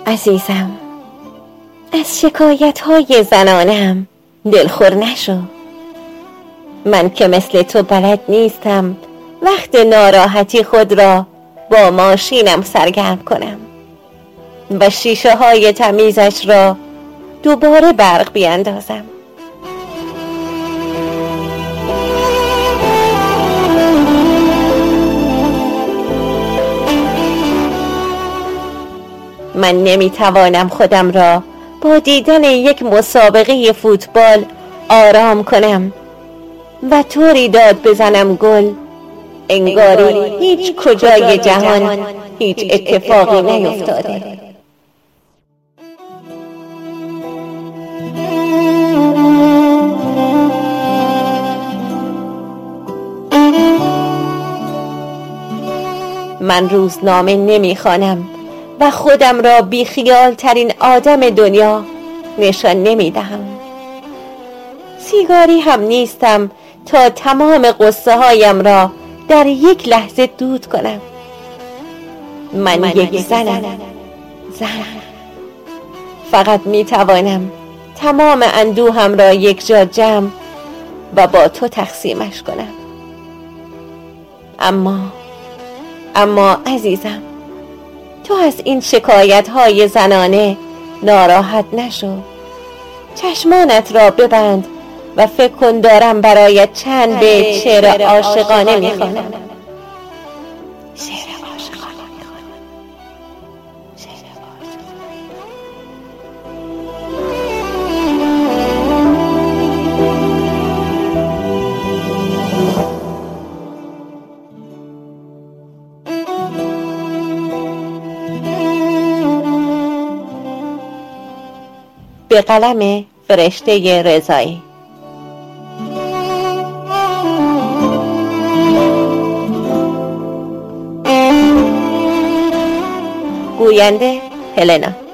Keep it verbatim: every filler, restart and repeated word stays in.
عزیزم، از شکایت های زنانم دلخور نشو. من که مثل تو بلد نیستم وقت ناراحتی خود را با ماشینم سرگرم کنم و شیشه های تمیزش را دوباره برق بیاندازم. من نمیتوانم خودم را با دیدن یک مسابقه فوتبال آرام کنم و طوری داد بزنم گل انگاری هیچ کجای جهان هیچ اتفاقی نیفتاده. من روزنامه نمیخوانم و خودم را بیخیال ترین آدم دنیا نشان نمیدهم. سیگاری هم نیستم تا تمام قصه هایم را در یک لحظه دود کنم. من, من یک زنم. زن فقط میتوانم تمام اندوهم را یک جا جمع و با تو تقسیمش کنم. اما اما عزیزم، تو از این شکایت های زنانه ناراحت نشو. چشمانت را ببند و فکر کن دارم برایت چند بیت شعر عاشقانه میخوانم. شعر عاشقانه میخوانم. شعر به قلم فرشته رضایی. گوینده هلنا.